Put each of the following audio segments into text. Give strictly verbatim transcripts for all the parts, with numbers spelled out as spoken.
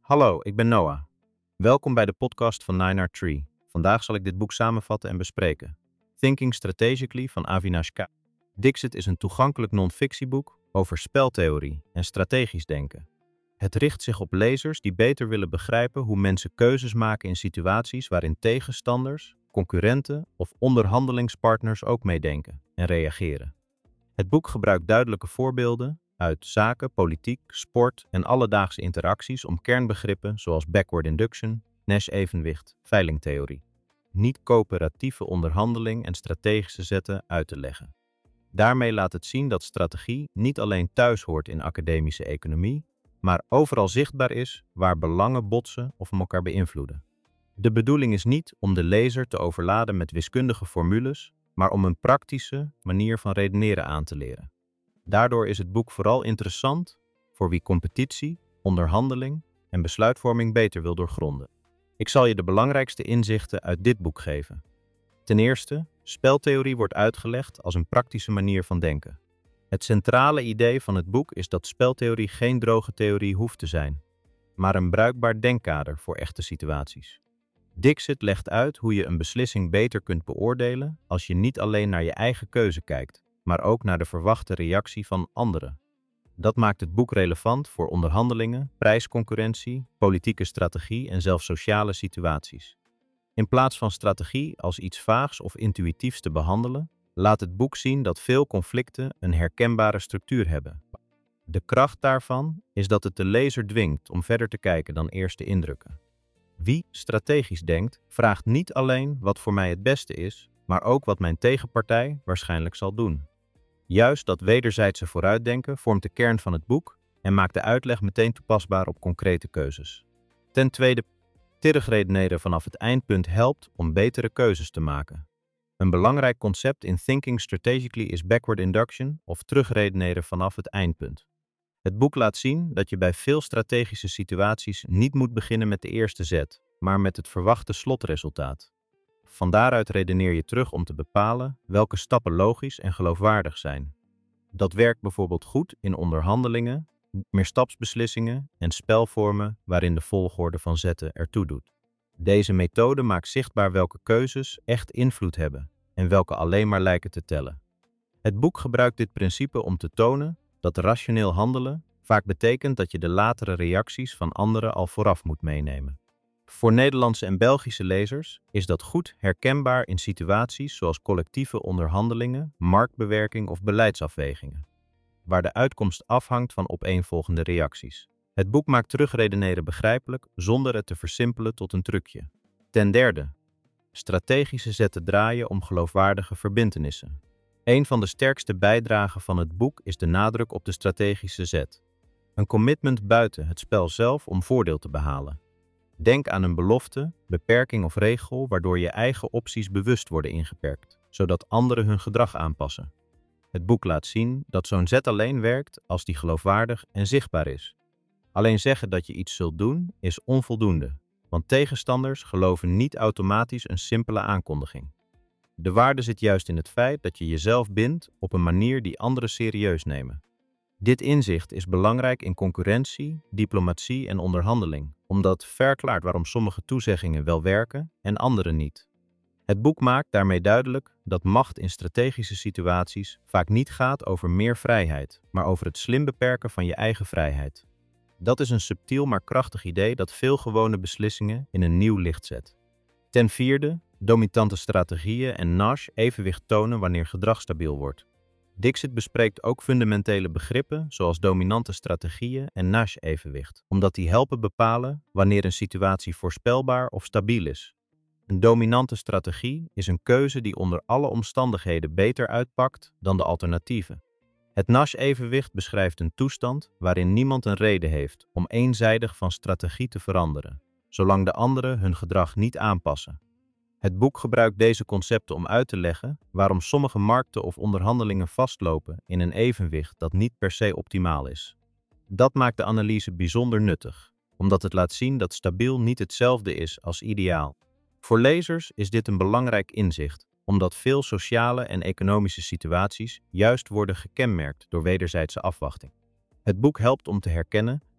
Hallo, ik ben Noah. Welkom bij de podcast van nine R Tree. Vandaag zal ik dit boek samenvatten en bespreken. Thinking Strategically van Avinash K. Dixit is een toegankelijk non-fictieboek over speltheorie en strategisch denken. Het richt zich op lezers die beter willen begrijpen hoe mensen keuzes maken in situaties waarin tegenstanders, concurrenten of onderhandelingspartners ook meedenken en reageren. Het boek gebruikt duidelijke voorbeelden uit zaken, politiek, sport en alledaagse interacties om kernbegrippen zoals backward induction, Nash-evenwicht, veilingtheorie, niet-coöperatieve onderhandeling en strategische zetten uit te leggen. Daarmee laat het zien dat strategie niet alleen thuis hoort in academische economie, maar overal zichtbaar is waar belangen botsen of elkaar beïnvloeden. De bedoeling is niet om de lezer te overladen met wiskundige formules, maar om een praktische manier van redeneren aan te leren. Daardoor is het boek vooral interessant voor wie competitie, onderhandeling en besluitvorming beter wil doorgronden. Ik zal je de belangrijkste inzichten uit dit boek geven. Ten eerste, speltheorie wordt uitgelegd als een praktische manier van denken. Het centrale idee van het boek is dat speltheorie geen droge theorie hoeft te zijn, maar een bruikbaar denkkader voor echte situaties. Dixit legt uit hoe je een beslissing beter kunt beoordelen als je niet alleen naar je eigen keuze kijkt, maar ook naar de verwachte reactie van anderen. Dat maakt het boek relevant voor onderhandelingen, prijsconcurrentie, politieke strategie en zelfs sociale situaties. In plaats van strategie als iets vaags of intuïtiefs te behandelen, laat het boek zien dat veel conflicten een herkenbare structuur hebben. De kracht daarvan is dat het de lezer dwingt om verder te kijken dan eerste indrukken. Wie strategisch denkt, vraagt niet alleen wat voor mij het beste is, maar ook wat mijn tegenpartij waarschijnlijk zal doen. Juist dat wederzijdse vooruitdenken vormt de kern van het boek en maakt de uitleg meteen toepasbaar op concrete keuzes. Ten tweede, terugredeneren vanaf het eindpunt helpt om betere keuzes te maken. Een belangrijk concept in Thinking Strategically is backward induction of terugredeneren vanaf het eindpunt. Het boek laat zien dat je bij veel strategische situaties niet moet beginnen met de eerste zet, maar met het verwachte slotresultaat. Van daaruit redeneer je terug om te bepalen welke stappen logisch en geloofwaardig zijn. Dat werkt bijvoorbeeld goed in onderhandelingen, meerstapsbeslissingen en spelvormen waarin de volgorde van zetten ertoe doet. Deze methode maakt zichtbaar welke keuzes echt invloed hebben en welke alleen maar lijken te tellen. Het boek gebruikt dit principe om te tonen dat rationeel handelen vaak betekent dat je de latere reacties van anderen al vooraf moet meenemen. Voor Nederlandse en Belgische lezers is dat goed herkenbaar in situaties zoals collectieve onderhandelingen, marktbewerking of beleidsafwegingen, waar de uitkomst afhangt van opeenvolgende reacties. Het boek maakt terugredeneren begrijpelijk zonder het te versimpelen tot een trucje. Ten derde, strategische zetten draaien om geloofwaardige verbintenissen. Een van de sterkste bijdragen van het boek is de nadruk op de strategische zet. Een commitment buiten het spel zelf om voordeel te behalen. Denk aan een belofte, beperking of regel waardoor je eigen opties bewust worden ingeperkt, zodat anderen hun gedrag aanpassen. Het boek laat zien dat zo'n zet alleen werkt als die geloofwaardig en zichtbaar is. Alleen zeggen dat je iets zult doen is onvoldoende, want tegenstanders geloven niet automatisch een simpele aankondiging. De waarde zit juist in het feit dat je jezelf bindt op een manier die anderen serieus nemen. Dit inzicht is belangrijk in concurrentie, diplomatie en onderhandeling, omdat verklaart waarom sommige toezeggingen wel werken en andere niet. Het boek maakt daarmee duidelijk dat macht in strategische situaties vaak niet gaat over meer vrijheid, maar over het slim beperken van je eigen vrijheid. Dat is een subtiel maar krachtig idee dat veel gewone beslissingen in een nieuw licht zet. Ten vierde, dominante strategieën en Nash evenwicht tonen wanneer gedrag stabiel wordt. Dixit bespreekt ook fundamentele begrippen zoals dominante strategieën en Nash-evenwicht, omdat die helpen bepalen wanneer een situatie voorspelbaar of stabiel is. Een dominante strategie is een keuze die onder alle omstandigheden beter uitpakt dan de alternatieven. Het Nash-evenwicht beschrijft een toestand waarin niemand een reden heeft om eenzijdig van strategie te veranderen, zolang de anderen hun gedrag niet aanpassen. Het boek gebruikt deze concepten om uit te leggen waarom sommige markten of onderhandelingen vastlopen in een evenwicht dat niet per se optimaal is. Dat maakt de analyse bijzonder nuttig, omdat het laat zien dat stabiel niet hetzelfde is als ideaal. Voor lezers is dit een belangrijk inzicht, omdat veel sociale en economische situaties juist worden gekenmerkt door wederzijdse afwachting. Het boek helpt om te herkennen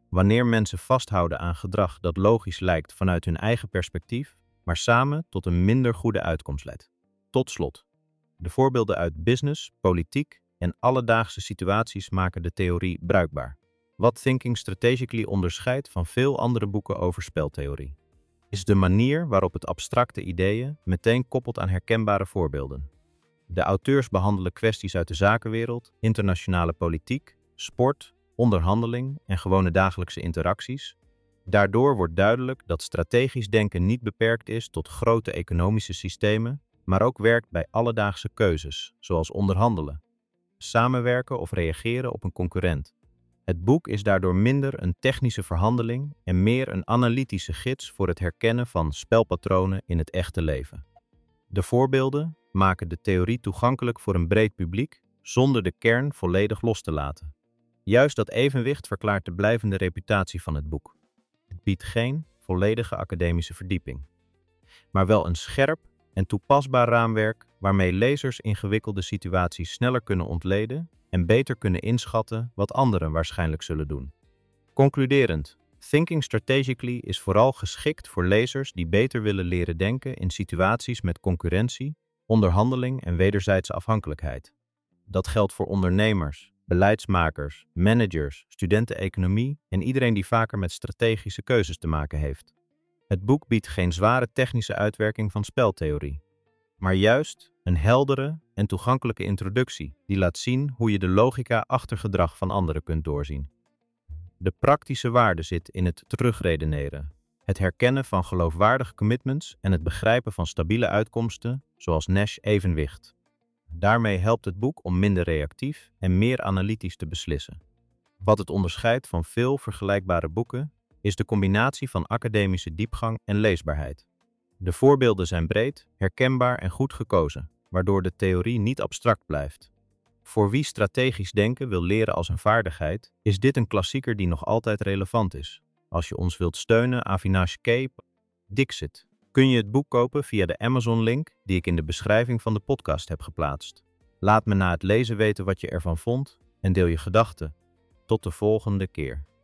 Wanneer mensen vasthouden aan gedrag dat logisch lijkt vanuit hun eigen perspectief, maar samen tot een minder goede uitkomst leidt. Tot slot, de voorbeelden uit business, politiek en alledaagse situaties maken de theorie bruikbaar. Wat Thinking Strategically onderscheidt van veel andere boeken over speltheorie, is de manier waarop het abstracte ideeën meteen koppelt aan herkenbare voorbeelden. De auteurs behandelen kwesties uit de zakenwereld, internationale politiek, sport, onderhandeling en gewone dagelijkse interacties. Daardoor wordt duidelijk dat strategisch denken niet beperkt is tot grote economische systemen, maar ook werkt bij alledaagse keuzes, zoals onderhandelen, samenwerken of reageren op een concurrent. Het boek is daardoor minder een technische verhandeling en meer een analytische gids voor het herkennen van spelpatronen in het echte leven. De voorbeelden maken de theorie toegankelijk voor een breed publiek, zonder de kern volledig los te laten. Juist dat evenwicht verklaart de blijvende reputatie van het boek. Het biedt geen volledige academische verdieping, maar wel een scherp en toepasbaar raamwerk waarmee lezers ingewikkelde situaties sneller kunnen ontleden en beter kunnen inschatten wat anderen waarschijnlijk zullen doen. Concluderend, Thinking Strategically is vooral geschikt voor lezers die beter willen leren denken in situaties met concurrentie, onderhandeling en wederzijdse afhankelijkheid. Dat geldt voor ondernemers, beleidsmakers, managers, studenten economie en iedereen die vaker met strategische keuzes te maken heeft. Het boek biedt geen zware technische uitwerking van speltheorie, maar juist een heldere en toegankelijke introductie die laat zien hoe je de logica achter gedrag van anderen kunt doorzien. De praktische waarde zit in het terugredeneren, het herkennen van geloofwaardige commitments en het begrijpen van stabiele uitkomsten, zoals Nash evenwicht. Daarmee helpt het boek om minder reactief en meer analytisch te beslissen. Wat het onderscheidt van veel vergelijkbare boeken is de combinatie van academische diepgang en leesbaarheid. De voorbeelden zijn breed, herkenbaar en goed gekozen, waardoor de theorie niet abstract blijft. Voor wie strategisch denken wil leren als een vaardigheid, is dit een klassieker die nog altijd relevant is. Als je ons wilt steunen, Avinash K. Dixit, kun je het boek kopen via de Amazon-link die ik in de beschrijving van de podcast heb geplaatst. Laat me na het lezen weten wat je ervan vond en deel je gedachten. Tot de volgende keer.